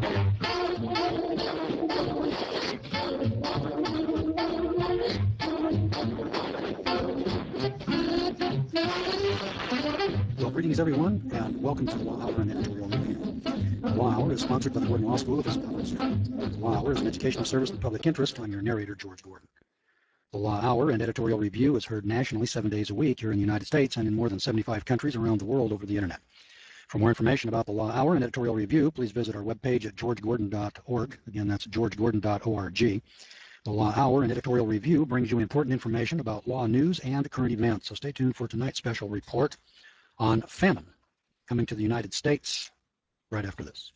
Well, greetings everyone, and welcome to the Law Hour and Editorial Review. The Law Hour is sponsored by the Gordon Law School of Isabella, Missouri. The Law Hour is an educational service in the public interest. I'm your narrator, George Gordon. The Law Hour and Editorial Review is heard nationally 7 days a week here in the United States and in more than 75 countries around the world over the internet. For more information about the Law Hour and Editorial Review, please visit our webpage at georgegordon.org. Again, that's georgegordon.org. The Law Hour and Editorial Review brings you important information about law news and current events. So stay tuned for tonight's special report on famine coming to the United States right after this.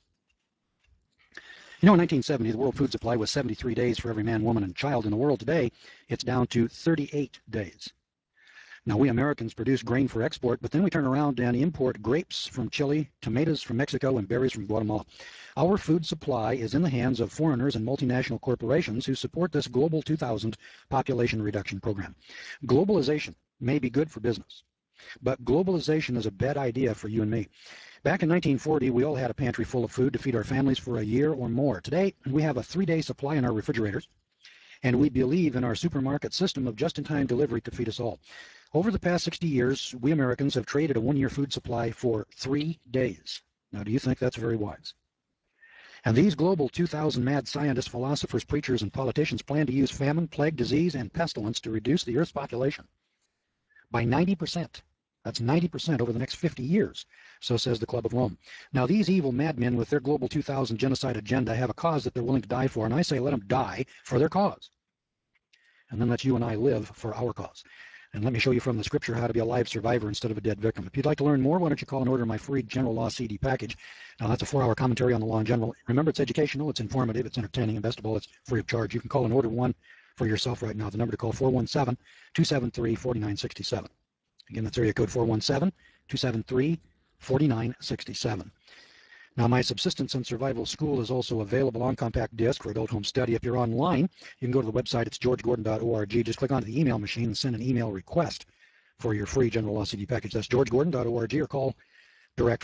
You know, in 1970, the world food supply was 73 days for every man, woman, and child in the world. Today, it's down to 38 days. Now, we Americans produce grain for export, but then we turn around and import grapes from Chile, tomatoes from Mexico, and berries from Guatemala. Our food supply is in the hands of foreigners and multinational corporations who support this Global 2000 population reduction program. Globalization may be good for business, but globalization is a bad idea for you and me. Back in 1940, we all had a pantry full of food to feed our families for a year or more. Today, we have a 3-day supply in our refrigerators, and we believe in our supermarket system of just-in-time delivery to feed us all. Over the past 60 years, we Americans have traded a 1-year food supply for 3 days. Now, do you think that's very wise? And these Global 2000 mad scientists, philosophers, preachers, and politicians plan to use famine, plague, disease, and pestilence to reduce the Earth's population by 90%. That's 90% over the next 50 years, so says the Club of Rome. Now, these evil madmen with their Global 2000 genocide agenda have a cause that they're willing to die for, and I say let them die for their cause. And then let you and I live for our cause. And let me show you from the scripture how to be a live survivor instead of a dead victim. If you'd like to learn more, why don't you call and order my free General Law CD package. Now, that's a 4-hour commentary on the law in general. Remember, it's educational, it's informative, it's entertaining, and best of all, it's free of charge. You can call and order one for yourself right now. The number to call, 417-273-4967. Again, that's area code 417-273-4967. Now, my Subsistence and Survival School is also available on compact disc for adult home study. If you're online, you can go to the website. It's georgegordon.org. Just click onto the email machine and send an email request for your free General Law CD package. That's georgegordon.org, or call direct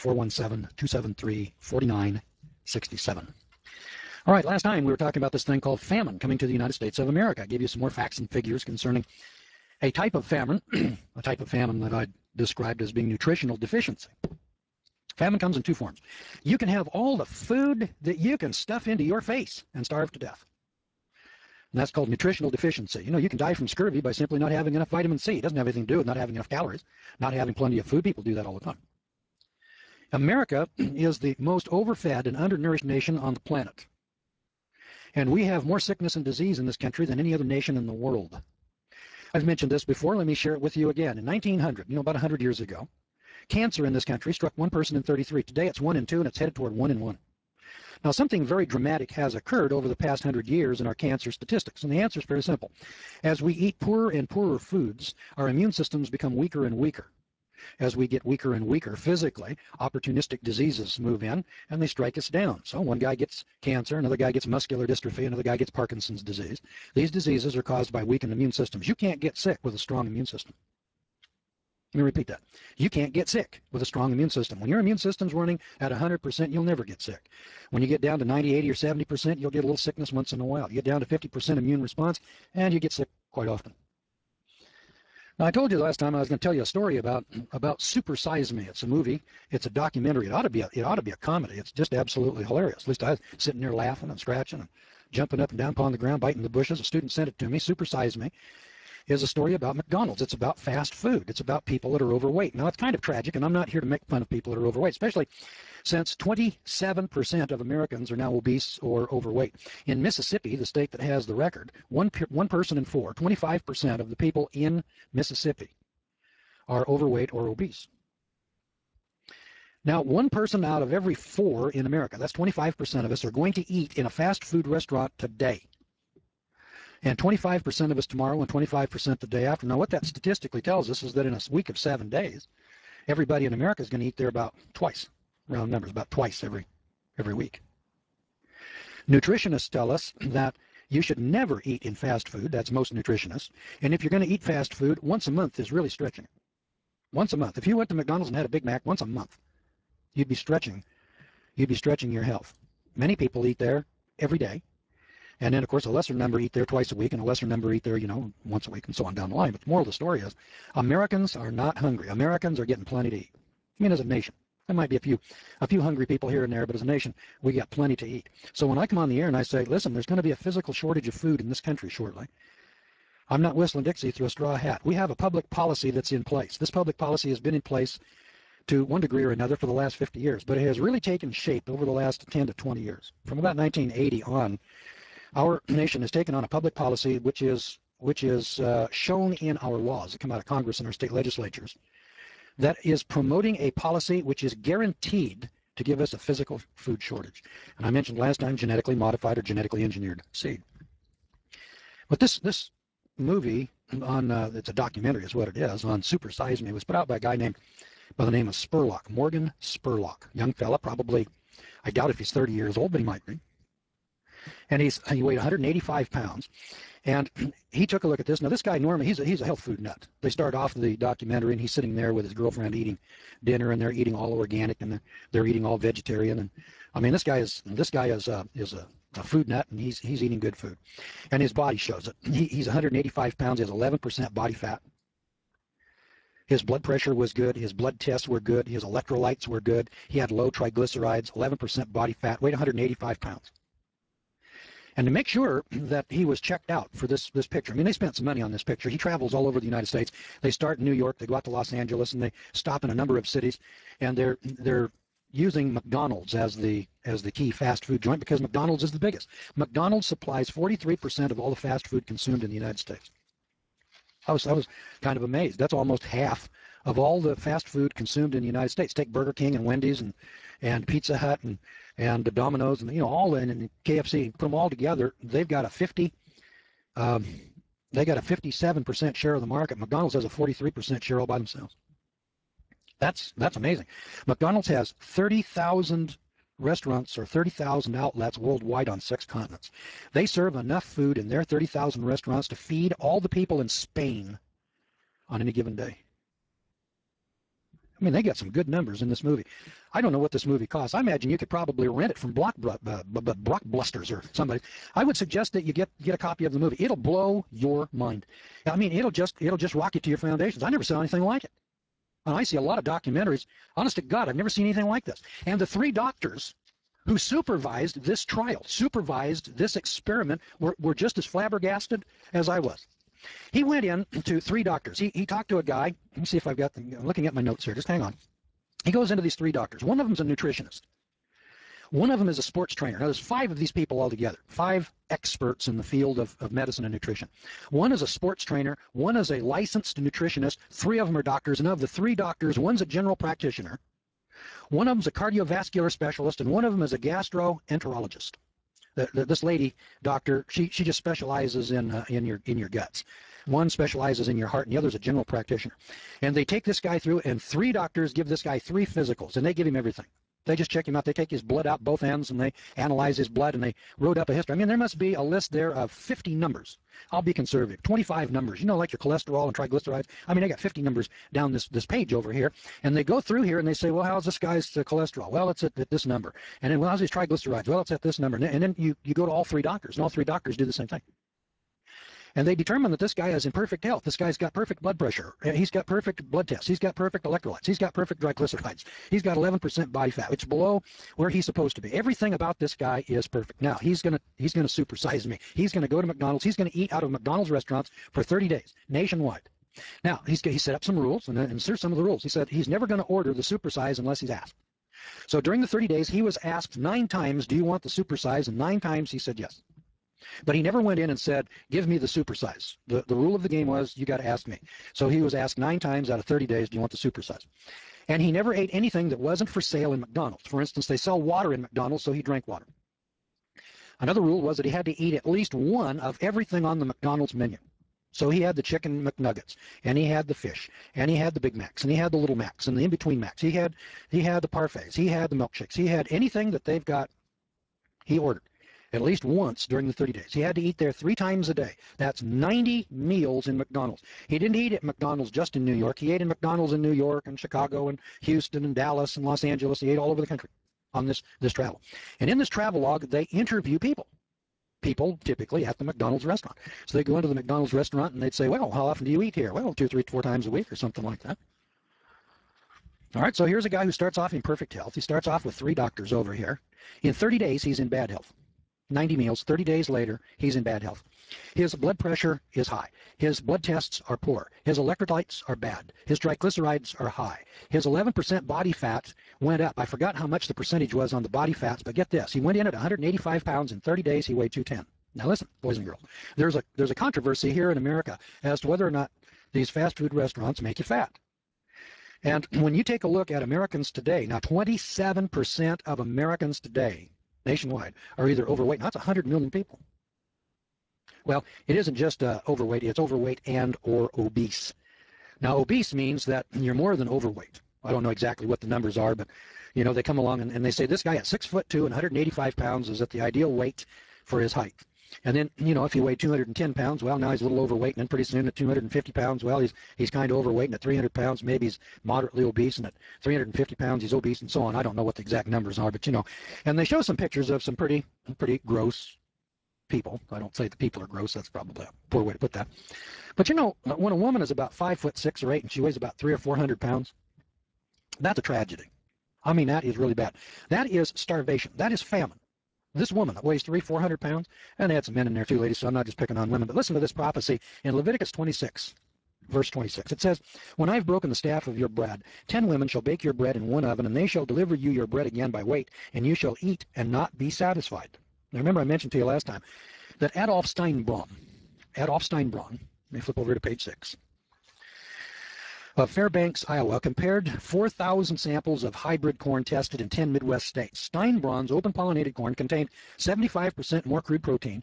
417-273-4967. All right, last time we were talking about this thing called famine coming to the United States of America. I gave you some more facts and figures concerning a type of famine, a type of famine that I described as being nutritional deficiency. Famine comes in 2 forms. You can have all the food that you can stuff into your face and starve to death. And that's called nutritional deficiency. You know, you can die from scurvy by simply not having enough vitamin C. It doesn't have anything to do with not having enough calories, not having plenty of food. People do that all the time. America is the most overfed and undernourished nation on the planet. And we have more sickness and disease in this country than any other nation in the world. I've mentioned this before. Let me share it with you again. In 1900, about 100 years ago, cancer in this country struck 1 person in 33. Today it's 1 in 2, and it's headed toward 1 in 1. Now, something very dramatic has occurred over the past 100 years in our cancer statistics, and the answer is very simple. As we eat poorer and poorer foods, our immune systems become weaker and weaker. As we get weaker and weaker physically, opportunistic diseases move in, and they strike us down. So one guy gets cancer, another guy gets muscular dystrophy, another guy gets Parkinson's disease. These diseases are caused by weakened immune systems. You can't get sick with a strong immune system. Let me repeat that. You can't get sick with a strong immune system. When your immune system's running at 100%, you'll never get sick. When you get down to 90, 80, or 70%, you'll get a little sickness once in a while. You get down to 50% immune response, and you get sick quite often. Now, I told you last time I was going to tell you a story about Super Size Me. It's a movie. It's a documentary. It ought to be a comedy. It's just absolutely hilarious. At least I was sitting there laughing and scratching and jumping up and down upon the ground, biting the bushes. A student sent it to me. Super Size Me is a story about McDonald's. It's about fast food. It's about people that are overweight. Now, it's kind of tragic, and I'm not here to make fun of people that are overweight, especially since 27% of Americans are now obese or overweight. In Mississippi, the state that has the record, one person in 4, 25% of the people in Mississippi are overweight or obese. Now, 1 person out of every 4 in America, that's 25% of us, are going to eat in a fast food restaurant today. And 25% of us tomorrow and 25% the day after. Now, what that statistically tells us is that in a week of 7 days, everybody in America is going to eat there about twice, round numbers, about twice every week. Nutritionists tell us that you should never eat in fast food. That's most nutritionists. And if you're going to eat fast food, once a month is really stretching it. Once a month. If you went to McDonald's and had a Big Mac once a month, you'd be stretching your health. many people eat there every day. And then, of course, a lesser number eat there twice a week, and a lesser number eat there, once a week, and so on down the line. But the moral of the story is Americans are not hungry. Americans are getting plenty to eat. I mean, as a nation. There might be a few hungry people here and there, but as a nation, we got plenty to eat. So when I come on the air and I say, listen, there's going to be a physical shortage of food in this country shortly, I'm not whistling Dixie through a straw hat. We have a public policy that's in place. This public policy has been in place to one degree or another for the last 50 years, but it has really taken shape over the last 10 to 20 years. From about 1980 on, our nation has taken on a public policy which is shown in our laws that come out of Congress and our state legislatures that is promoting a policy which is guaranteed to give us a physical food shortage. And I mentioned last time genetically modified or genetically engineered seed. But this movie on it's a documentary is what it is on Super Size Me was put out by a guy named by the name of Spurlock, Morgan Spurlock, young fella, probably, I doubt if he's 30 years old, but he might be. And he weighed 185 pounds. And he took a look at this. Now, this guy, normally, he's a health food nut. They start off the documentary, and he's sitting there with his girlfriend eating dinner, and they're eating all organic, and they're eating all vegetarian. And I mean, this guy is a food nut, and he's eating good food. And his body shows it. He's 185 pounds. He has 11% body fat. His blood pressure was good. His blood tests were good. His electrolytes were good. He had low triglycerides, 11% body fat, weighed 185 pounds. And to make sure that he was checked out for this picture, I mean, they spent some money on this picture. He travels all over the United States. They start in New York, they go out to Los Angeles, and they stop in a number of cities. And they're using McDonald's as the key fast food joint because McDonald's is the biggest. McDonald's supplies 43% of all the fast food consumed in the United States. I was kind of amazed. That's almost half of all the fast food consumed in the United States. Take Burger King and Wendy's and Pizza Hut and the Domino's and all and KFC. Put them all together, they've got a 57% share of the market. McDonald's has a 43% share all by themselves. That's amazing. McDonald's has 30,000 restaurants or 30,000 outlets worldwide on 6 continents. They serve enough food in their 30,000 restaurants to feed all the people in Spain on any given day. I mean, they got some good numbers in this movie. I don't know what this movie costs. I imagine you could probably rent it from Blockbusters or somebody. I would suggest that you get a copy of the movie. It'll blow your mind. I mean, it'll just rock you to your foundations. I never saw anything like it. And I see a lot of documentaries. Honest to God, I've never seen anything like this. And the 3 doctors who supervised this trial, supervised this experiment, were just as flabbergasted as I was. He went in to 3 doctors. He talked to a guy. Let me see if I've got them. I'm looking at my notes here. Just hang on. He goes into these 3 doctors. One of them's a nutritionist. One of them is a sports trainer. Now, there's 5 of these people altogether, 5 experts in the field of medicine and nutrition. One is a sports trainer. One is a licensed nutritionist. 3 of them are doctors. And of the 3 doctors, one's a general practitioner. One of them's a cardiovascular specialist, and one of them is a gastroenterologist. This lady doctor, she just specializes in your guts. One specializes in your heart, and the other's a general practitioner. And they take this guy through, and 3 doctors give this guy 3 physicals, and they give him everything. They just check him out. They take his blood out both ends, and they analyze his blood, and they wrote up a history. I mean, there must be a list there of 50 numbers. I'll be conservative. 25 numbers. Like your cholesterol and triglycerides. I mean, they got 50 numbers down this page over here, and they go through here, and they say, well, how's this guy's cholesterol? Well, it's at this number. And then, well, how's his triglycerides? Well, it's at this number. And then you go to all 3 doctors, and all 3 doctors do the same thing. And they determine that this guy is in perfect health. This guy's got perfect blood pressure. He's got perfect blood tests. He's got perfect electrolytes. He's got perfect triglycerides. He's got 11% body fat. It's below where he's supposed to be. Everything about this guy is perfect. Now, he's gonna supersize me. He's going to go to McDonald's. He's going to eat out of McDonald's restaurants for 30 days, nationwide. Now, he set up some rules, and here's some of the rules. He said he's never going to order the supersize unless he's asked. So during the 30 days, he was asked 9 times, do you want the supersize? And 9 times he said yes. But he never went in and said, give me the supersize. The rule of the game was, you got to ask me. So he was asked 9 times out of 30 days, do you want the supersize? And he never ate anything that wasn't for sale in McDonald's. For instance, they sell water in McDonald's, so he drank water. Another rule was that he had to eat at least one of everything on the McDonald's menu. So he had the chicken McNuggets, and he had the fish, and he had the Big Macs, and he had the Little Macs, and the in-between Macs. He had the parfaits. He had the milkshakes. He had anything that they've got, he ordered. At least once during the 30 days. He had to eat there 3 times a day. That's 90 meals in McDonald's. He didn't eat at McDonald's just in New York. He ate in McDonald's in New York and Chicago and Houston and Dallas and Los Angeles. He ate all over the country on this travel. And in this travel log, they interview people typically at the McDonald's restaurant. So they go into the McDonald's restaurant and they'd say, well, how often do you eat here? Well, 2, 3, 4 times a week or something like that. All right, so here's a guy who starts off in perfect health. He starts off with 3 doctors over here. In 30 days, he's in bad health. 90 meals, 30 days later, he's in bad health. His blood pressure is high. His blood tests are poor. His electrolytes are bad. His triglycerides are high. His 11% body fat went up. I forgot how much the percentage was on the body fats, but get this. He went in at 185 pounds. In 30 days, he weighed 210. Now listen, boys and girls, there's a controversy here in America as to whether or not these fast food restaurants make you fat. And when you take a look at Americans today, now 27% of Americans today nationwide are either overweight. Now that's 100 million people. Well, it isn't just overweight, it's overweight and or obese. Now, obese means that you're more than overweight. I don't know exactly what the numbers are, but you know, they come along and they say this guy at 6'2" and 185 pounds is at the ideal weight for his height. And then, you know, if he weighed 210 pounds, well, now he's a little overweight. And then pretty soon at 250 pounds, well, he's kind of overweight. And at 300 pounds, maybe he's moderately obese. And at 350 pounds, he's obese and so on. I don't know what the exact numbers are, but, you know. And they show some pictures of some pretty gross people. I don't say the people are gross. That's probably a poor way to put that. But, you know, when a woman is about 5'6" or 8" and she weighs about 300 or 400 pounds, that's a tragedy. I mean, that is really bad. That is starvation. That is famine. This woman that weighs 400 pounds, and they had some men in there too, ladies, so I'm not just picking on women, but listen to this prophecy in Leviticus 26, verse 26. It says, when I've broken the staff of your bread, 10 women shall bake your bread in one oven, and they shall deliver you your bread again by weight, and you shall eat and not be satisfied. Now remember I mentioned to you last time that Adolf Steinbronn, let me flip over to page 6, of Fairbanks, Iowa, compared 4,000 samples of hybrid corn tested in 10 Midwest states. Steinbronn's open-pollinated corn contained 75% more crude protein,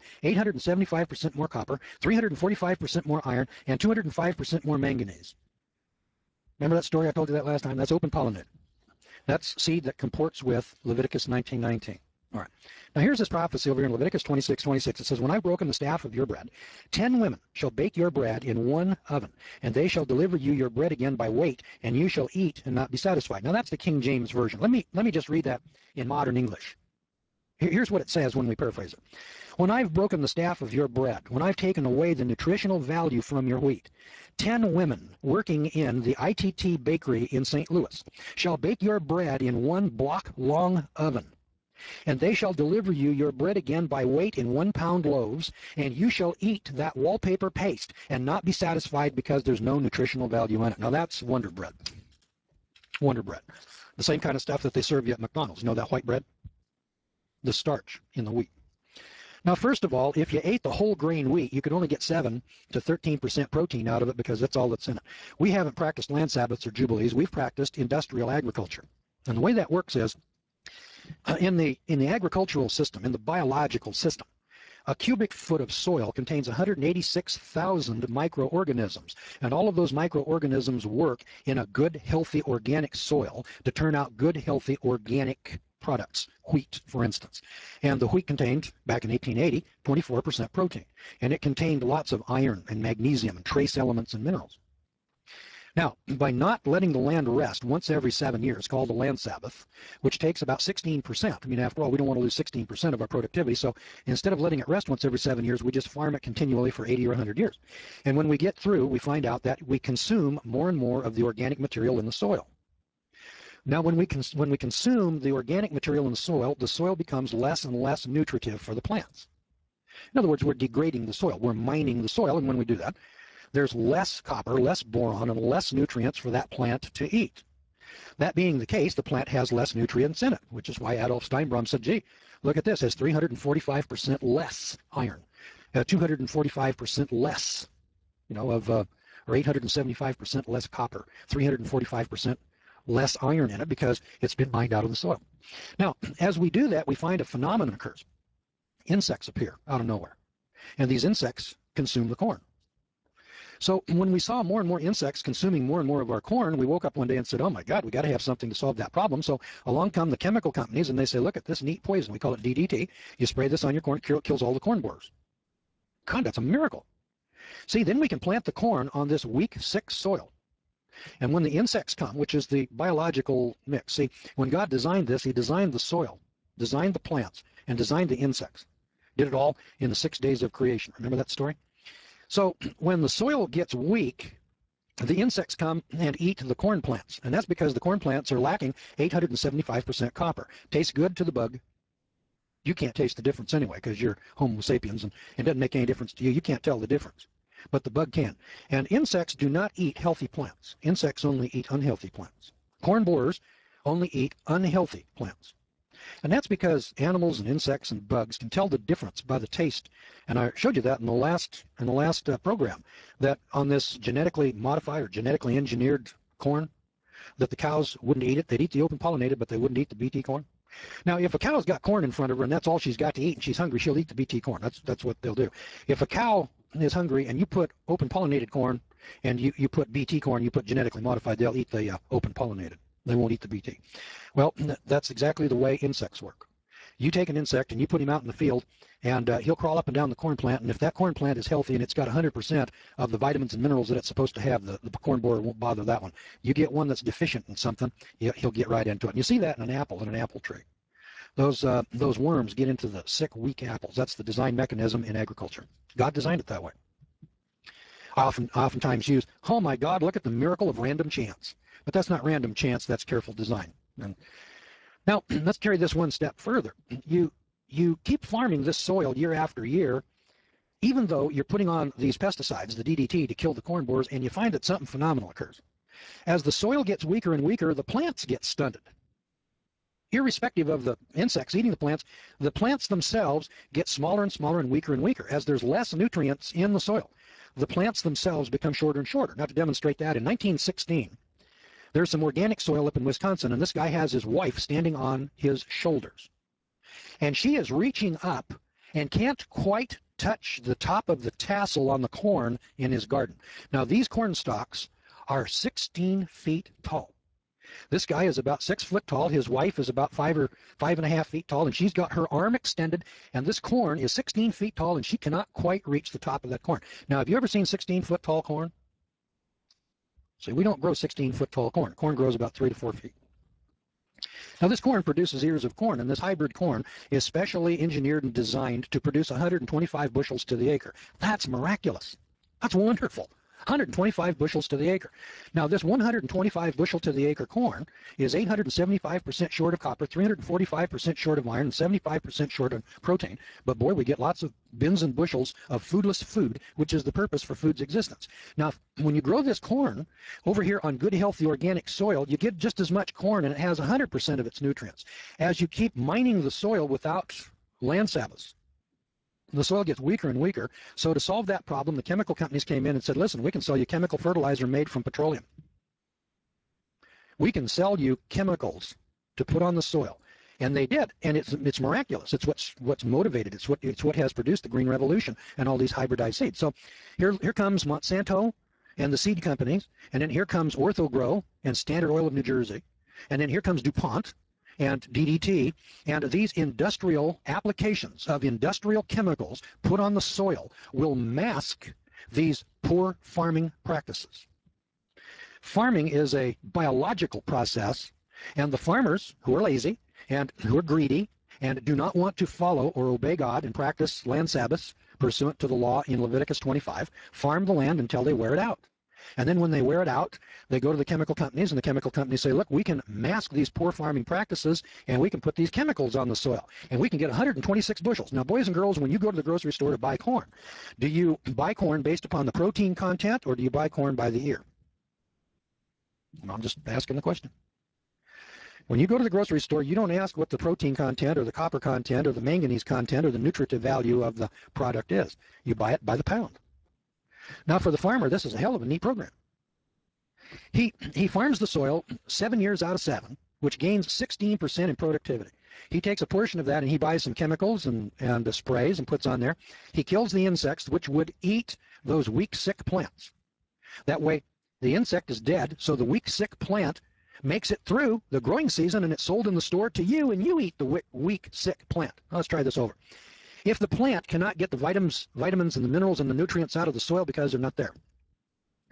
875% more copper, 345% more iron, and 205% more manganese. Remember that story I told you that last time? That's open-pollinated. That's seed that comports with Leviticus 19:19. All right. Now here's this prophecy over here in Leviticus 26:26. It says, when I've broken the staff of your bread, 10 women shall bake your bread in one oven, and they shall deliver you your bread again by weight, and you shall eat and not be satisfied. Now that's the King James Version. Let me just read that in modern English. Here's what it says when we paraphrase it. When I've broken the staff of your bread, when I've taken away the nutritional value from your wheat, 10 women working in the ITT bakery in St. Louis shall bake your bread in one block-long oven. And they shall deliver you your bread again by weight in 1-pound loaves, and you shall eat that wallpaper paste and not be satisfied because there's no nutritional value in it. Now that's Wonder Bread. Wonder Bread. The same kind of stuff that they serve you at McDonald's. You know that white bread? The starch in the wheat. Now, first of all, if you ate the whole grain wheat, you could only get 7 to 13% protein out of it because that's all that's in it. We haven't practiced land Sabbaths or Jubilees. We've practiced industrial agriculture. And the way that works is, in the agricultural system, in the biological system, a cubic foot of soil contains 186,000 microorganisms, and all of those microorganisms work in a good, healthy, organic soil to turn out good, healthy, organic products, wheat, for instance. And the wheat contained, back in 1880, 24% protein, and it contained lots of iron and magnesium and trace elements and minerals. Now, by not letting the land rest once every 7 years, called the land Sabbath, which takes about 16%. I mean, after all, we don't want to lose 16% of our productivity. So instead of letting it rest once every 7 years, we just farm it continually for 80 or 100 years. And when we get through, we find out that we consume more and more of the organic material in the soil. Now, when we consume the organic material in the soil becomes less and less nutritive for the plants. In other words, we're degrading the soil. We're mining the soil, and when we do that, there's less copper, less boron, and less nutrients for that plant to eat. That being the case, the plant has less nutrients in it, which is why Adolf Steinbronn said, gee, look at this, it has 345% less iron, 245% less, or 875% less copper, 345% less iron in it because it's been mined out of the soil. Now, as we do that, we find a phenomenon occurs. Insects appear out of nowhere, and these insects consume the corn. So when we saw more and more insects consuming more and more of our corn, we woke up one day and said, oh my God, we got to have something to solve that problem. So along come the chemical companies and they say, look at this neat poison. We call it DDT. You spray this on your corn, it kills all the corn borers. God, that's a miracle. See, then we can plant the corn on this weak, sick soil. And when the insects come, which is the biological mix, see, when God designed this, he designed the soil, designed the plants, and designed the insects. Did it all in the 6 days of creation. Remember that story? So when the soil gets weak, the insects come and eat the corn plants. And that's because the corn plants are lacking 875% copper. Tastes good to the bug. You can't taste the difference anyway because you're Homo sapiens and it doesn't make any difference to you. You can't tell the difference. But the bug can. And insects do not eat healthy plants. Insects only eat unhealthy plants. Corn borers only eat unhealthy plants. And that's because animals and insects and bugs can tell the difference by the taste. And I showed you that in the last program, that on this genetically modified or genetically engineered corn, that the cows wouldn't eat it. They'd eat the open pollinated, but they wouldn't eat the BT corn. Now, if a cow's got corn in front of her and that's all she's got to eat and she's hungry, she'll eat the BT corn. That's what they'll do. If a cow is hungry and you put open pollinated corn and you put BT corn, you put genetically modified, they'll eat the open pollinated. They won't eat the BT. Well, that's exactly the way insects work. You take an insect and you put him out in the field and he'll crawl up and down the corn plant, and if that corn plant is healthy and it's got 100% of the vitamins and minerals that it's supposed to have, the corn borer won't bother that one. You get one that's deficient in something, he'll get right into it. And you see that in an apple tree. Those worms get into the sick, weak apples. That's the design mechanism in agriculture. God designed it that way. I oftentimes use, oh my God, look at the miracle of random chance. But that's not random chance, that's careful design. And now, let's carry this one step further. You keep farming this soil year after year, even though you're putting on these pesticides, the DDT, to kill the corn borers, and you find that something phenomenal occurs. As the soil gets weaker and weaker, the plants get stunted. Irrespective of the insects eating the plants themselves get smaller and smaller and weaker and weaker. As there's less nutrients in the soil, the plants themselves become shorter and shorter. Now, to demonstrate that, in 1916, there's some organic soil up in Wisconsin, and this guy has his wife standing on his shoulders. And she is reaching up and can't quite touch the top of the tassel on the corn in his garden. Now, these corn stalks are 16 feet tall. This guy is about 6 foot tall. His wife is about 5.5 feet tall, and she's got her arm extended, and this corn is 16 feet tall, and she cannot quite reach the top of that corn. Now, have you ever seen 16-foot tall corn? See, we don't grow 16-foot tall corn. Corn grows about 3 to 4 feet. Now, this corn produces ears of corn, and this hybrid corn is specially engineered and designed to produce 125 bushels to the acre. That's miraculous. That's wonderful. 125 bushels to the acre. Now, this 125 bushel to the acre corn is 875% short of copper, 345% short of iron, and 75% short of protein. But boy, we get lots of bins and bushels of foodless food, which is the purpose for food's existence. Now, when you grow this corn over here on good, healthy, organic soil, you get just as much corn, and it has 100% of its nutrients. As you keep mining the soil without land sabbaths, the soil gets weaker and weaker. So to solve that problem, the chemical companies came in and said, listen, we can sell you chemical fertilizer made from petroleum. We can sell you chemicals to put on the soil. And they did, and it's miraculous. It's what's motivated. It's what has produced the Green Revolution and all these hybridized seeds. So here comes Monsanto and the seed companies, and then here comes Ortho-Gro and Standard Oil of New Jersey, and then here comes DuPont and DDT, and these industrial applications of industrial chemicals put on the soil will mask these poor farming practices. Farming is a biological process, and the farmers who are lazy and who are greedy and do not want to follow or obey God and practice land sabbaths pursuant to the law in Leviticus 25 farm the land until they wear it out. And then when they wear it out, they go to the chemical companies, and the chemical companies say, look, we can mask these poor farming practices, and we can put these chemicals on the soil, and we can get 126 bushels. Now, boys and girls, when you go to the grocery store to buy corn, do you buy corn based upon the protein content, or do you buy corn by the ear? I'm just asking the question. When you go to the grocery store, you don't ask what the protein content or the copper content or the manganese content or the nutritive value of the product is. You buy it by the pound. Now, for the farmer, this is a hell of a neat program. He farms the soil 7 years out of 7, which gains 16% in productivity. He takes a portion of that and he buys some chemicals and sprays and puts on there. He kills the insects, which would eat those weak, sick plants. That way, the insect is dead, so the weak, sick plant makes it through the growing season, and it's sold in the store to you, and you eat the weak, sick plant. Now, let's try this over. If the plant cannot get the vitamins and the minerals and the nutrients out of the soil because they're not there,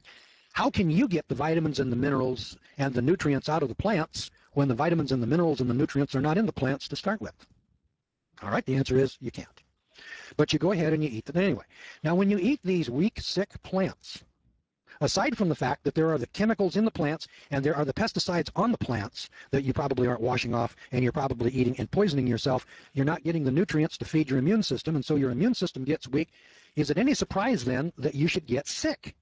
How can you get the vitamins and the minerals and the nutrients out of the plants when the vitamins and the minerals and the nutrients are not in the plants to start with? All right, the answer is you can't. But you go ahead and you eat them anyway. Now, when you eat these weak, sick plants, aside from the fact that there are the chemicals in the plants and there are the pesticides on the plants that you probably aren't washing off and you're probably eating and poisoning yourself, you're not getting the nutrients to feed your immune system, and so your immune system gets weak. Is it any surprise then that you should get sick?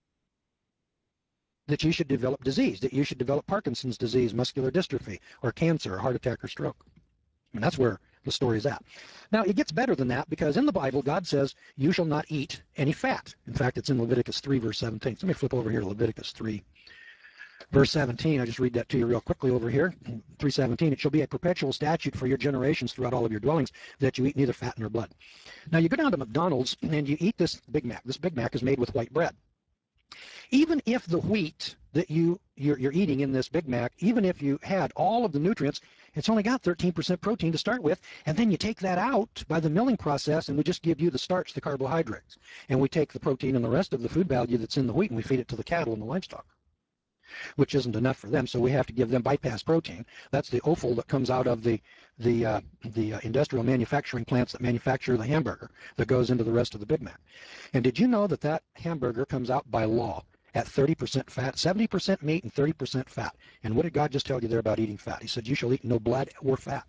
That you should develop disease, that you should develop Parkinson's disease, muscular dystrophy, or cancer, or heart attack, or stroke? And that's where the story is at. Now, it gets better than that, because in the Bible, God says, you shall not eat any fat. In fact, it's in Leviticus 3, verse 17. So let me flip over here to Leviticus 3, verse 17. I'll just read that to you real quickly over here. 3:17, it shall be a perpetual statute for your generations throughout all of your dwellings, that you eat neither fat nor blood. Now, you go down to McDonald's, and you eat this Big Mac. This Big Mac is made with white bread. Even if the wheat that you're eating in this Big Mac, even if you had all of the nutrients, it's only got 13% protein to start with, and then you take that out by the milling process, and we just give you the starch, the carbohydrates, and we take the protein and the rest of the food value that's in the wheat, and we feed it to the cattle and the livestock, which isn't enough for them, so we have to give them bypass protein. That's the offal that comes out of the industrial manufacturing plants that manufacture the hamburger that goes into the rest of the Big Mac. And did you know that that hamburger comes out by law at 30% fat, 70% meat, and 30% fat? And what did God just tell you there about eating fat? He said, you shall eat no blood or fat.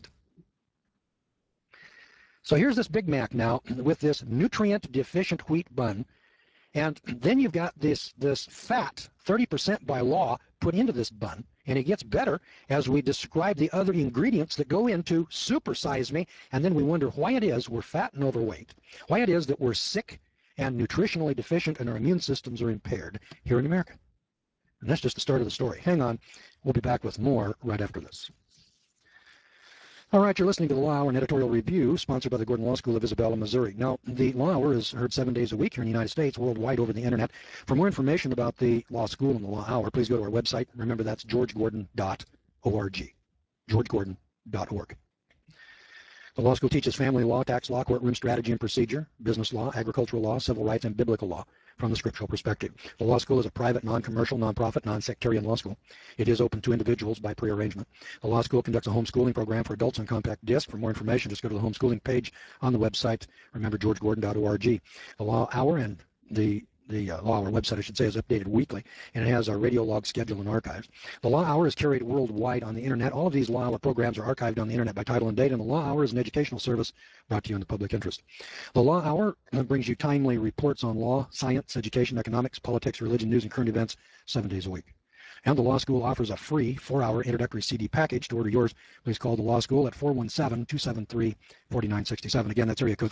So here's this Big Mac now with this nutrient-deficient wheat bun, and then you've got this fat, 30% by law, put into this bun, and it gets better as we describe the other ingredients that go into Supersize Me, and then we wonder why it is we're fat and overweight, why it is that we're sick and nutritionally deficient and our immune systems are impaired here in America. And that's just the start of the story. Hang on, we'll be back with more right after this. All right, you're listening to the Law Hour and Editorial Review, sponsored by the Gordon Law School of Isabella, Missouri. Now, the Law Hour is heard 7 days a week here in the United States, worldwide over the Internet. For more information about the Law School and the Law Hour, please go to our website. Remember, that's georgegordon.org. georgegordon.org. The law school teaches family law, tax law, courtroom strategy and procedure, business law, agricultural law, civil rights, and biblical law from the scriptural perspective. The law school is a private, non-commercial, non-profit, non-sectarian law school. It is open to individuals by prearrangement. The law school conducts a homeschooling program for adults on compact disc. For more information, just go to the homeschooling page on the website. Remember, georgegordon.org. The Law Hour and the Law Hour website, I should say, is updated weekly, and it has our radio log schedule and archives. The Law Hour is carried worldwide on the Internet. All of these Law Hour programs are archived on the Internet by title and date, and the Law Hour is an educational service brought to you in the public interest. The Law Hour brings you timely reports on law, science, education, economics, politics, religion, news, and current events 7 days a week. And the Law School offers a free 4-hour introductory CD package. To order yours, please call the Law School at 417-273-4967. Again, that's area code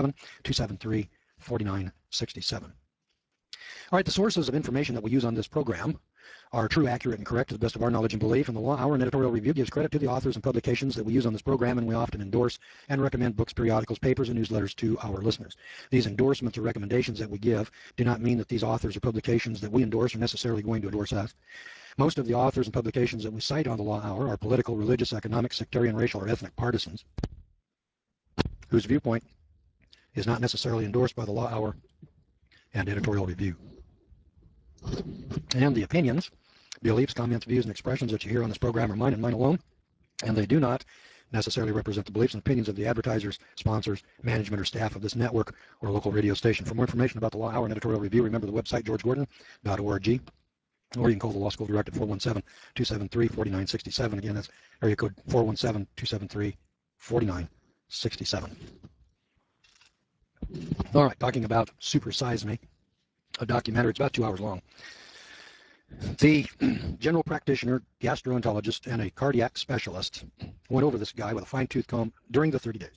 417-273-4967. All right, the sources of information that we use on this program are true, accurate, and correct to the best of our knowledge and belief, and the Law Hour and Editorial Review gives credit to the authors and publications that we use on this program, and we often endorse and recommend books, periodicals, papers, and newsletters to our listeners. These endorsements or recommendations that we give do not mean that these authors or publications that we endorse are necessarily going to endorse us. Most of the authors and publications that we cite on the Law Hour are political, religious, economic, sectarian, racial, or ethnic partisans whose viewpoint is not necessarily endorsed by the Law Hour and Editorial Review. And the opinions, beliefs, comments, views, and expressions that you hear on this program are mine and mine alone, and they do not necessarily represent the beliefs and opinions of the advertisers, sponsors, management, or staff of this network or local radio station. For more information about the Law Hour and Editorial Review, remember the website georgegordon.org, or you can call the Law School Direct at 417-273-4967. Again, that's area code 417-273-4967. All right, talking about Supersize Me, a documentary. It's about 2 hours long. The general practitioner, gastroenterologist, and a cardiac specialist went over this guy with a fine-tooth comb during the 30 days.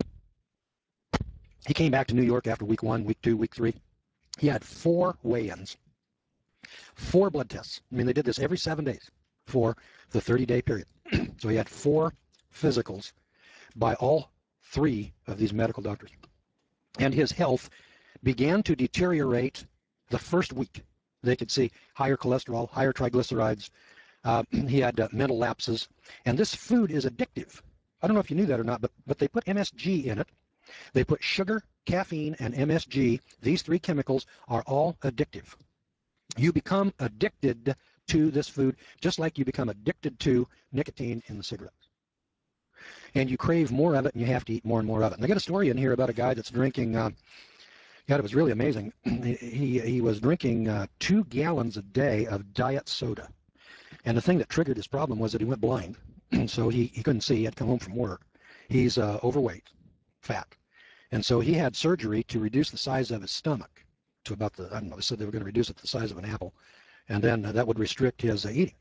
He came back to New York after week 1, week 2, week 3. He had 4 weigh-ins, 4 blood tests. I mean, they did this every 7 days for the 30-day period. So he had 4 physicals by all 3 of these medical doctors. And his health began to deteriorate the first week. They could see higher cholesterol, higher triglycerides. He had mental lapses. And this food is addictive. I don't know if you knew that or not, but they put MSG in it. They put sugar, caffeine, and MSG. These 3 chemicals are all addictive. You become addicted to this food just like you become addicted to nicotine in the cigarettes. And you crave more of it, and you have to eat more and more of it. And I got a story in here about a guy that's drinking. God, it was really amazing. He was drinking 2 gallons a day of diet soda. And the thing that triggered his problem was that he went blind. So he couldn't see. He had to come home from work. He's overweight, fat. And so he had surgery to reduce the size of his stomach to about I don't know, they said they were going to reduce it to the size of an apple. And then that would restrict his eating.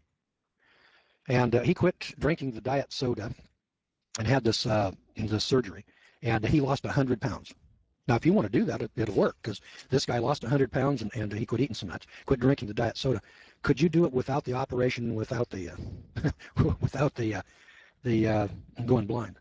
And he quit drinking the diet soda and had this surgery. And he lost 100 pounds. Now, if you want to do that, it'll work, because this guy lost 100 pounds and he quit eating so much, quit drinking the diet soda. Could you do it without the operation, without the without the going blind?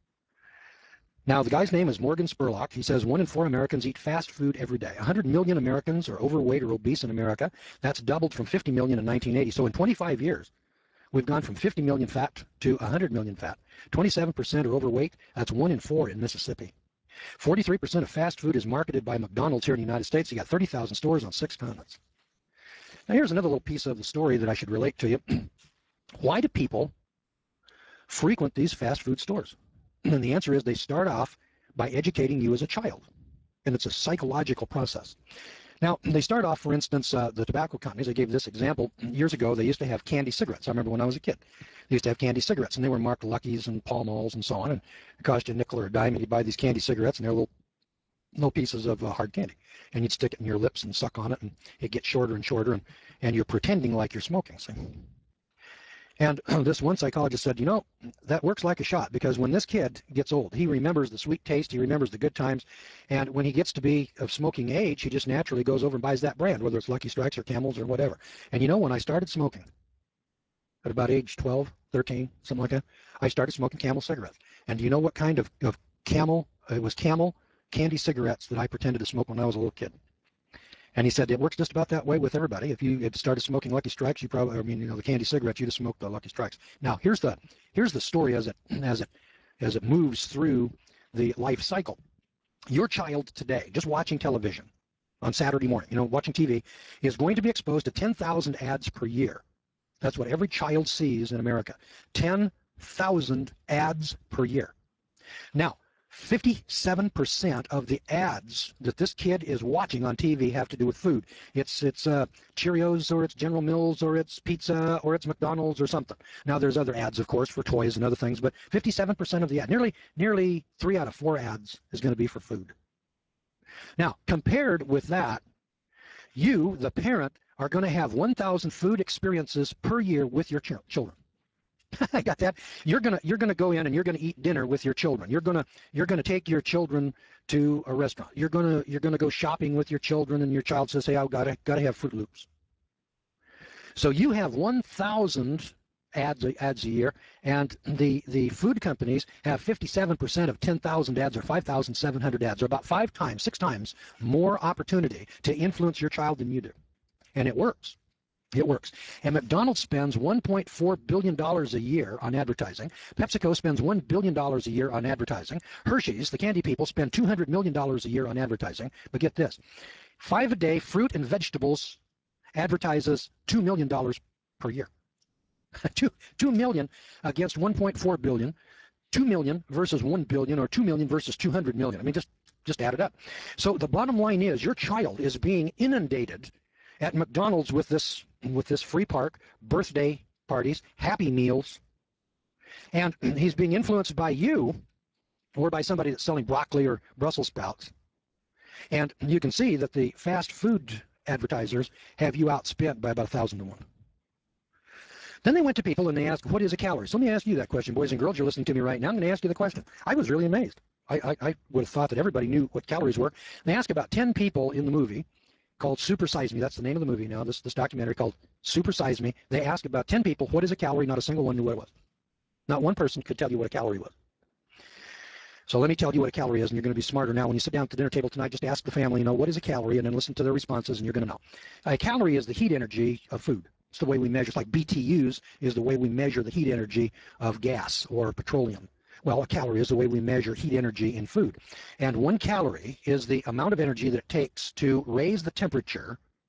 Now, the guy's name is Morgan Spurlock. He says 1 in 4 Americans eat fast food every day. 100 million Americans are overweight or obese in America. That's doubled from 50 million in 1980. So in 25 years, we've gone from 50 million fat to 100 million fat. 27% are overweight. That's 1 in 4 in Mississippi. 43% of fast food is marketed by McDonald's here in the United States. You got 30,000 stores on 6 continents. Now, here's another little piece of the story that I should relate to you. Why do people frequent these fast food stores? And the answer is they start off by educating you as a child. And it's a psychological process. Now, they start off, for instance, the tobacco companies. I gave this example. Years ago, they used to have candy cigarettes. I remember when I was a kid. They used to have candy cigarettes, and they were marked Lucky's and Pall Malls and so on. And it cost you a nickel or a dime, and you'd buy these candy cigarettes, and they're little pieces of hard candy. And you'd stick it in your lips and suck on it, and it gets shorter and shorter, and you're pretending like you're smoking. See? And this one psychologist said, that works like a shot, because when this kid gets old, he remembers the sweet taste, he remembers the good times, and when he gets to be of smoking age, he just naturally goes over and buys that brand, whether it's Lucky Strikes or Camels or whatever. And when I started smoking at about age 12, 13, something like that, I started smoking Camel cigarettes. And do you know what kind of Camel, it was Camel candy cigarettes that I pretended to smoke when I was a little kid. And he said it works just about that way with everybody. If you had started smoking Lucky Strikes, you probably, the candy cigarettes, you'd have smoked the Lucky Strikes. Now, here's the story as it moves through the life cycle. Your child today, just watching television on Saturday morning, watching TV, is going to be exposed to 10,000 ads per year. That's what every child sees in America. 10,000 ads per year. Now, 57% of the ads that this kid is watching on TV have to do with food. It's Cheerios, or it's General Mills, or it's pizza, or it's McDonald's, or something. Now, there's other ads, of course, for toys and other things, but 57% of the ad, nearly 3 out of 4 ads is going to be for food. Now, compared with that, you, the parent, are going to have 1,000 food experiences per year with your children. I got that. You're gonna go in and you're gonna eat dinner with your children. You're gonna take your children to a restaurant. You're gonna go shopping with your children, and your child says, "Hey, I've gotta have Fruit Loops." So you have 1,000 ads a year, and the food companies have 57% of 10,000 ads, or 5,700 ads, or about 6 times more opportunity to influence your child than you do, and it works. It works. And McDonald's spends $1.4 billion a year on advertising. PepsiCo spends $1 billion a year on advertising. Hershey's, the candy people, spend $200 million a year on advertising. But get this, 5 a Day Fruit and Vegetables advertises $2 million per year. 2 million against 1.4 billion. 2 million versus 1 billion, or 2 million versus 200 million. I mean, just add it up. So the bottom line is, your child is being inundated at McDonald's with this free park, birthday parties, Happy Meals, and he's being influenced by you or by somebody that's selling broccoli or Brussels sprouts. And you can see that the fast food advertisers have you outspent by about 1,000 to 1. Then they went to people and they asked, what is a calorie? So let me ask you that question, boys and girls. You're listening to me right now. I'm going to ask you the question. I was really amazed. I would have thought that everybody knew what calories were. They asked about 10 people in the movie called Super Size Me. That's the name of the movie now, this documentary called Super Size Me. They asked about 10 people, what is a calorie? Not a single one knew what it was. Not one person could tell you what a calorie was. So let me tell you what a calorie is, and you're going to be smarter now. When you sit down at the dinner table tonight, just ask the family, what is a calorie, and then listen to their responses, and you're going to know. A calorie is the heat energy of food. It's the way we measure. It's like BTUs is the way we measure the heat energy of gas or petroleum. Well, a calorie is the way we measure heat energy in food. And 1 calorie is the amount of energy that it takes to raise the temperature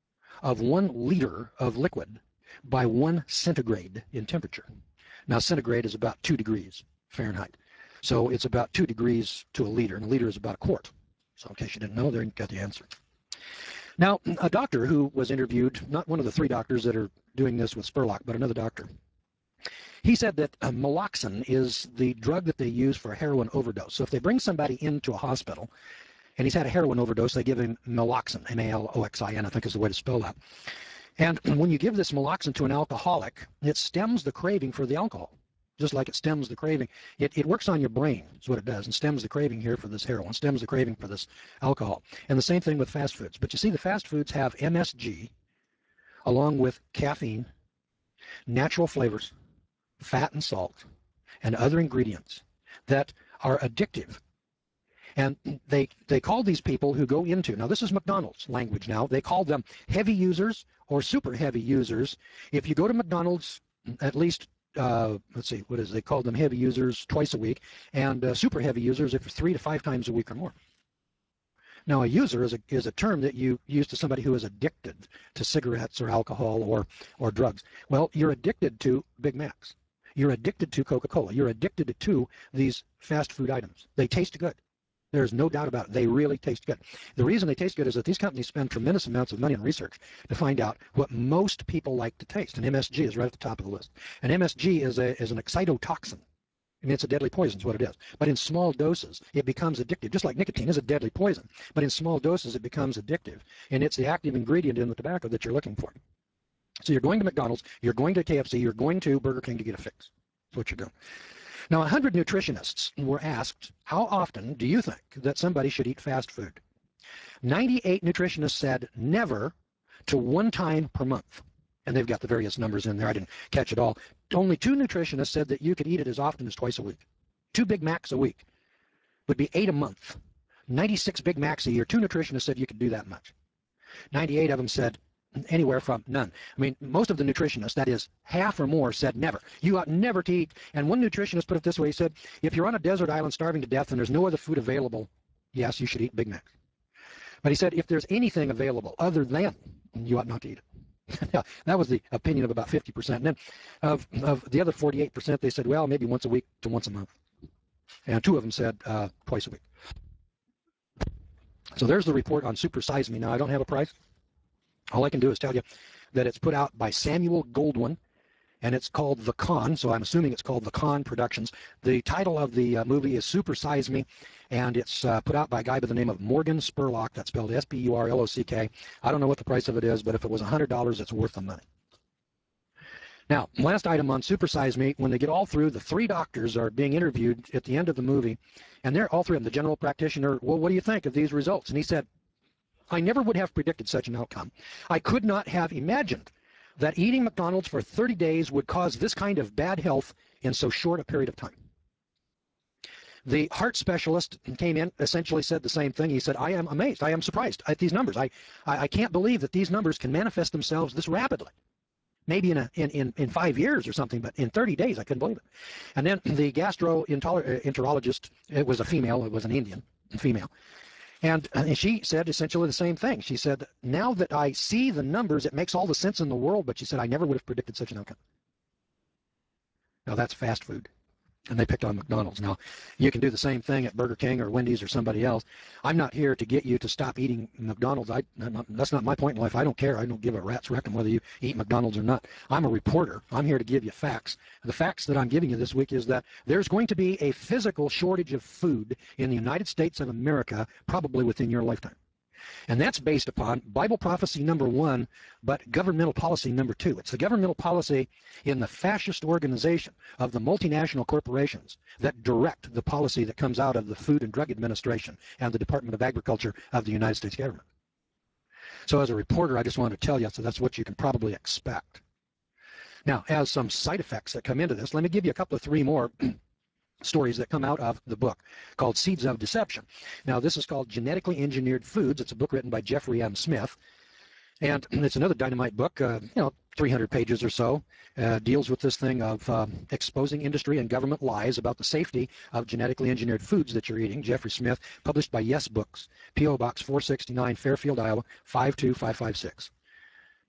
of 1 liter of liquid by 1 centigrade in temperature. Now, centigrade is about 2 degrees Fahrenheit. So it's about 2 degrees to a liter, and a liter is about a quart. So in case you didn't know, there you got the answer. Now, a doctor who was interviewed, not one of the 3 doctors that are doing this with Spurlock, but another doctor, he said that Maloxin is the drug that they use for a heroin overdose. So if they bring somebody into a hospital and he's had a heroin overdose, they give him Maloxin, M-A-L-O-X-I-N, I think is the way to spell that. And when you give this Maloxin to an alcoholic, it stems the craving for the alcohol, just like it stems the craving. It works on your brain, is what it does, and stems the craving here for this heroin, stems the craving for this alcohol. And the same thing with fast foods. But you see, the fast foods have MSG, along with caffeine, natural flavors, fat and salt, and other ingredients that are addictive. And they call these people who go into, now this is McDonald's language now, they call them heavy users or super heavy users. If you go to McDonald's at least, let's see, what is it? They call them heavy users twice a week, and super heavy users if 3 to 5 times a week or more. Now, a user is a term that you use to somebody who is addicted to cigarettes or alcohol or drugs. Well, you're addicted to Big Macs. You're addicted to Coca-Cola. You're addicted to these fast food items. They taste good. There's no doubt about it. They really taste good. The reason they taste good is that these companies spend tremendous amounts of money on research to find out what most people like to taste. And MSG is right at the top of the list. And MSG is an excitotoxin. I mean, it's a deadly poison is what it is. But in small doses, it becomes addictive. Just like nicotine is a deadly poison. But in small doses, it becomes addictive. And it's the active ingredient in the tobacco that you're looking for. So you're going to McDonald's, you're going to KFC, you're going to Burger King to get a fix. That's what you're doing. Now, 100 nutritionists were asked, how often do you think that somebody should eat fast food? 98 nutritionists said never to 1 time per month. And they've got the various numbers in there. I didn't catch it all. Only 2 nutritionists said that you could eat it as often as twice a week. 2 Big Macs a week would be 8 a month. 96 Big Macs a year. 2 nutritionists said you could do that much. 98 of them said anywhere from none. I mean, most of the nutritionists, that is half or more, said never. You ought never to eat. And one nutritionist put it this way. He said, if you're on a desert island starving to death and there's no other food available, yes, you should eat Big Macs. But he said, if there's anything available other than, you ought not to eat it. That was the opinion of about 50%. And then of the other 48%, they said, well, maybe once a week to once a month. And 2 of them said twice a week. So there's the report on Super Size Me. Now, I don't have a price. All I can do is tell you that it's put out by Samuel Goldwyn, and it's called The Con, so I'm assuming it's called The Con Productions. The title of the movie is Super Size Me, and it's put out by a guy by the name of Morgan Spurlock. That's spelled S-P-U-R-L-O-C-K. I don't know what the price of it is, but if it was $100, it's worth the money. Now, last item on Super Size Me, when they get all through, the 3 doctors are being interviewed at the end of the movie, and they're all 3 of them, the general practitioner, well, what do you think of these results? And he said, I never would have predicted such an outcome. I could not have imagined that eating McDonald's for 30 days would cause this kind of bad health in so short a period of time. The heart specialist came in, essentially said the same thing. He said, I am amazed. I am surprised at these numbers. I can't believe that these numbers can manifest themselves this rapidly. Maybe in 5 years or something, but in 30 days, I couldn't believe it. And then the gastroenterologist, it was a female, it was an Indian female. And she said essentially the same thing. She said, now that I see the numbers, it makes all the sense in the world, but she said, I never would have predicted such an outcome. Now, that's fast food. And they picked on McDonald's. Now, you can do the same thing at Burger King or Wendy's or somebody else. I'm not here to get you to stop eating McDonald's. That's not my point in life. I don't care. I don't give a rat's rectum whether you eat McDonald's or not. I'm a reporter. I'm here to give you facts. The facts that I'm giving you this week is that there's going to be a physical shortage of food in the United States of America probably within your lifetime. And that's based upon Bible prophecy number 1, but governmental policy number 2. It's the governmental policy in the fascist organization of the multinational corporations that direct the policy that comes out of the Food and Drug Administration and the Department of Agriculture of the United States government. So as a reporter, I just wanted to tell you, so that's what you can probably expect. Now, as some side effects that come into this, let me give you a couple of 3 more stories that come out of the book called Seeds of Deception. Now, this is called Genetically Engineered Foods. It's a book written by Jeffrey M. Smith. And it's another dynamite book, 300 pages or so, deals with this thing of exposing industry and government lies about the safety of genetically engineered foods that you're eating. Jeffrey Smith, published by Yes Books, P.O. Box 469, Fairfield, Iowa, 52556.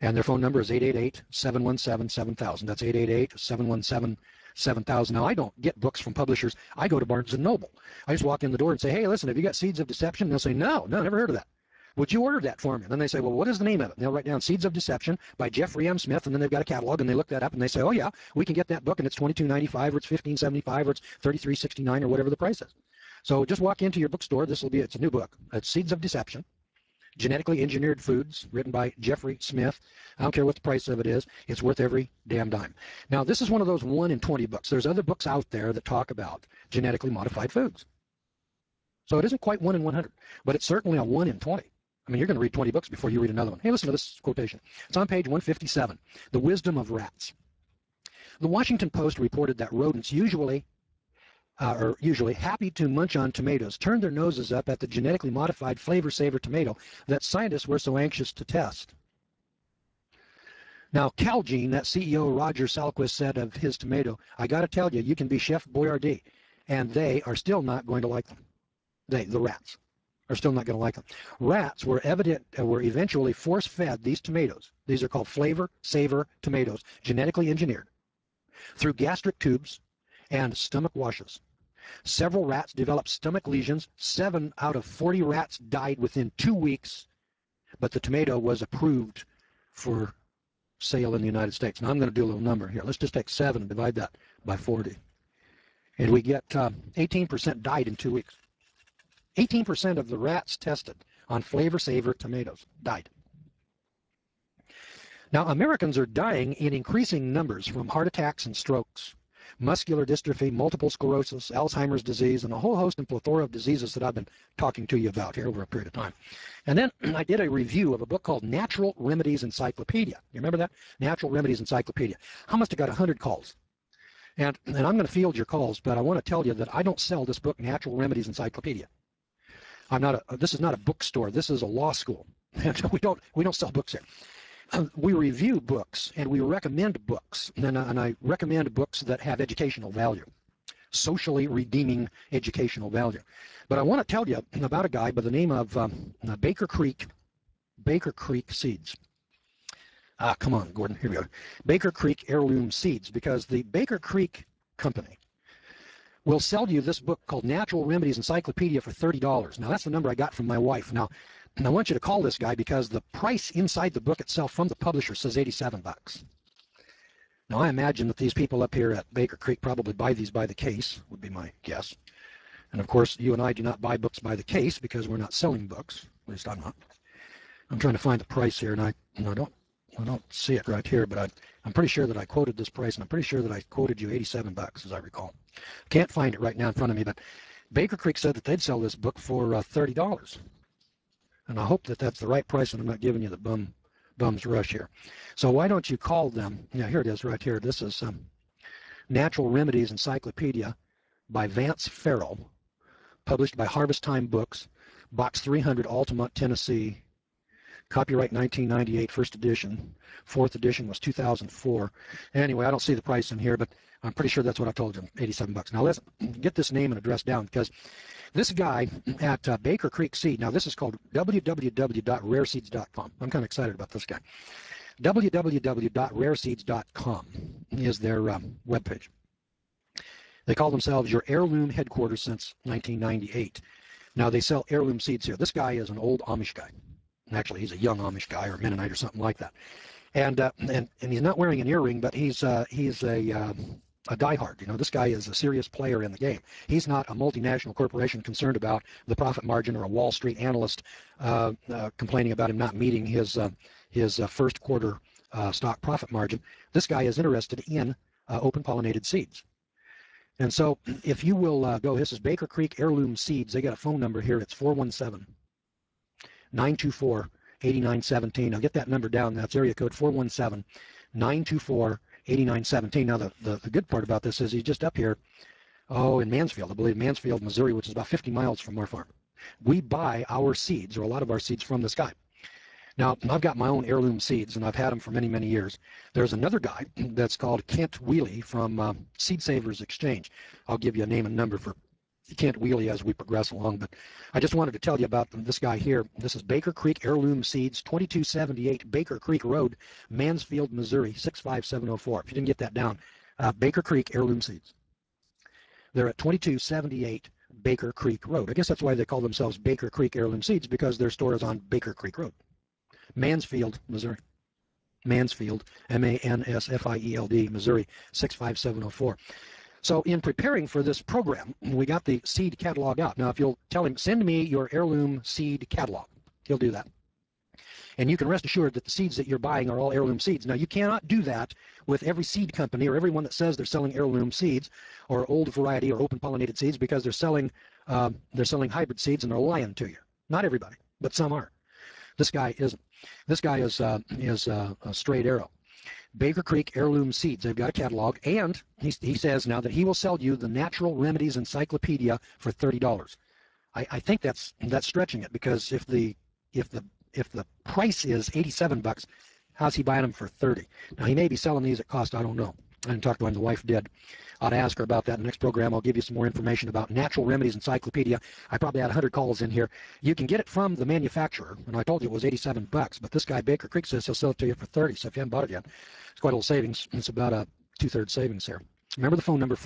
And their phone number is 888-717-7000. That's 888-717-7000. Now, I don't get books from publishers. I go to Barnes & Noble. I just walk in the door and say, hey, listen, have you got Seeds of Deception? And they'll say, no, never heard of that. Would you order that for me? And then they say, well, what is the name of it? And they'll write down Seeds of Deception by Jeffrey M. Smith, and then they've got a catalog, and they look that up, and they say, oh, yeah, we can get that book, and it's $22.95, or it's $15.75, or it's $33.69, or whatever the price is. So just walk into your bookstore. It's a new book. It's Seeds of Deception, Genetically Engineered Foods, written by Jeffrey Smith. I don't care what the price of it is. It's worth every damn dime. Now, this is one of those 1 in 20 books. There's other books out there that talk about genetically modified foods. So it isn't quite 1 in 100, but it's certainly a 1 in 20. I mean, you're going to read 20 books before you read another one. Hey, listen to this quotation. It's on page 157, The Wisdom of Rats. The Washington Post reported that rodents usually happy to munch on tomatoes, turned their noses up at the genetically modified Flavor Saver tomato that scientists were so anxious to test. Now, Calgene, that CEO Roger Salquist said of his tomato, I got to tell you, you can be Chef Boyardee, and they are still not going to like them. The rats, are still not going to like them. Rats were eventually force-fed these tomatoes. These are called Flavor Saver tomatoes, genetically engineered, through gastric tubes and stomach washes. Several rats developed stomach lesions. 7 out of 40 rats died within 2 weeks, but the tomato was approved for sale in the United States. Now I'm going to do a little number here. Let's just take 7 and divide that by 40. And we get 18% died in 2 weeks. 18% of the rats tested on Flavor Saver tomatoes died. Now, Americans are dying in increasing numbers from heart attacks and strokes, muscular dystrophy, multiple sclerosis, Alzheimer's disease, and a whole host and plethora of diseases that I've been talking to you about here over a period of time. And then I did a review of a book called Natural Remedies Encyclopedia. You remember that? Natural Remedies Encyclopedia. I must have got 100 calls. And I'm going to field your calls, but I want to tell you that I don't sell this book, Natural Remedies Encyclopedia. This is not a bookstore. This is a law school. we don't sell books here. We review books and we recommend books, and I recommend books that have educational value, socially redeeming educational value. But I want to tell you about a guy by the name of Baker Creek Seeds. Come on, Gordon. Here we go. Baker Creek Heirloom Seeds, because the Baker Creek Company will sell you this book called Natural Remedies Encyclopedia for $30. Now, that's the number I got from my wife. Now, I want you to call this guy because the price inside the book itself from the publisher says $87. Now, I imagine that these people up here at Baker Creek probably buy these by the case, would be my guess. And, of course, you and I do not buy books by the case because we're not selling books. At least I'm not. I'm trying to find the price here, and I don't see it right here, but I'm pretty sure that I quoted this price, and I'm pretty sure that I quoted you $87, as I recall. Can't find it right now in front of me, but Baker Creek said that they'd sell this book for $30. And I hope that that's the right price, and I'm not giving you the bum's rush here. So why don't you call them? Yeah, here it is right here. This is Natural Remedies Encyclopedia by Vance Farrell, published by Harvest Time Books, Box 300, Altamont, Tennessee. Copyright 1998, first edition. Fourth edition was 2004. Anyway, I don't see the price in here, but I'm pretty sure that's what I told you, $87. Now let's get this name and address down, because this guy at Baker Creek Seed, now this is called www.rareseeds.com. I'm kind of excited about this guy. www.rareseeds.com is their webpage. They call themselves your heirloom headquarters since 1998. Now they sell heirloom seeds here. This guy is an old Amish guy. Actually, he's a young Amish guy or Mennonite or something like that. And he's not wearing an earring, but he's a diehard. You know, this guy is a serious player in the game. He's not a multinational corporation concerned about the profit margin, or a Wall Street analyst complaining about him not meeting his first quarter stock profit margin. This guy is interested in open pollinated seeds. And so if you will go, this is Baker Creek Heirloom Seeds. They got a phone number here. It's 417-924-8917. Now get that number down. That's area code 417-924-8917. Now the good part about this is he's just up here, in Mansfield, I believe, Mansfield, Missouri, which is about 50 miles from our farm. We buy our seeds, or a lot of our seeds, from this guy. Now, I've got my own heirloom seeds, and I've had them for many, many years. There's another guy that's called Kent Wheely from Seed Savers Exchange. I'll give you a name and number for you can't wheelie as we progress along, but I just wanted to tell you about this guy here. This is Baker Creek Heirloom Seeds, 2278 Baker Creek Road, Mansfield, Missouri, 65704. If you didn't get that down, Baker Creek Heirloom Seeds. They're at 2278 Baker Creek Road. I guess that's why they call themselves Baker Creek Heirloom Seeds, because their store is on Baker Creek Road, Mansfield, Missouri. Mansfield, Mansfield, Missouri, 65704. So in preparing for this program, we got the seed catalog out. Now, if you'll tell him, send me your heirloom seed catalog, he'll do that. And you can rest assured that the seeds that you're buying are all heirloom seeds. Now, you cannot do that with every seed company or everyone that says they're selling heirloom seeds or old variety or open pollinated seeds, because they're selling hybrid seeds and they're lying to you. Not everybody, but some are. This guy isn't. This guy is a straight arrow. Baker Creek Heirloom Seeds. They've got a catalog, and he says now that he will sell you the Natural Remedies Encyclopedia for $30. I think that's stretching it, because if the price is $87, how's he buying them for $30? Now, he may be selling these at cost. I don't know. I didn't talk to him. The wife did. I ought to ask her about that in the next program. I'll give you some more information about Natural Remedies Encyclopedia. I probably had 100 calls in here. You can get it from the manufacturer, and I told you it was $87, but this guy Baker Creek says he'll sell it to you for $30. So if you haven't bought it yet, it's quite a little savings. It's about a 2/3 savings here. Remember the phone number,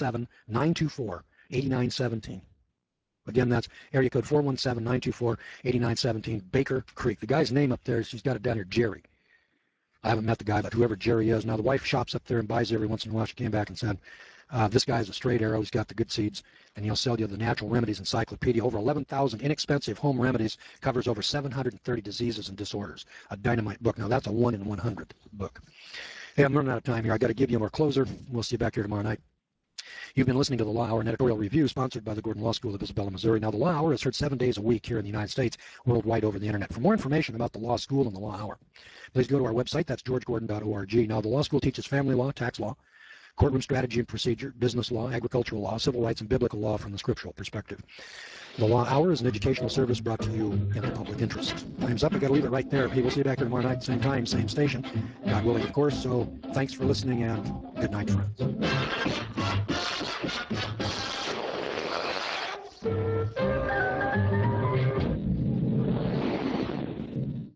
417-924-8917. Again, that's area code 417-924-8917, Baker Creek. The guy's name up there, she's got it down here, Jerry. I haven't met the guy, but whoever Jerry is. Now, the wife shops up there and buys every once in a while. She came back and said, this guy's a straight arrow. He's got the good seeds, and he'll sell you the Natural Remedies Encyclopedia. Over 11,000 inexpensive home remedies, covers over 730 diseases and disorders. A dynamite book. Now, that's a 1 in 100 book. Hey, I'm running out of time here. I got to give you more closer. We'll see you back here tomorrow night. You've been listening to the Law Hour, an editorial review sponsored by the Gordon Law School of Isabella, Missouri. Now, the Law Hour is heard 7 days a week here in the United States, worldwide over the internet. For more information about the Law School and the Law Hour, please go to our website. That's georgegordon.org. Now, the Law School teaches family law, tax law, courtroom strategy and procedure, business law, agricultural law, civil rights, and biblical law from the scriptural perspective. The Law Hour is an educational service brought to you in the public interest. Time's up. I got to leave it right there. Hey, we'll see you back here tomorrow night, same time, same station. God willing, of course. So thanks for listening, and good night, friends.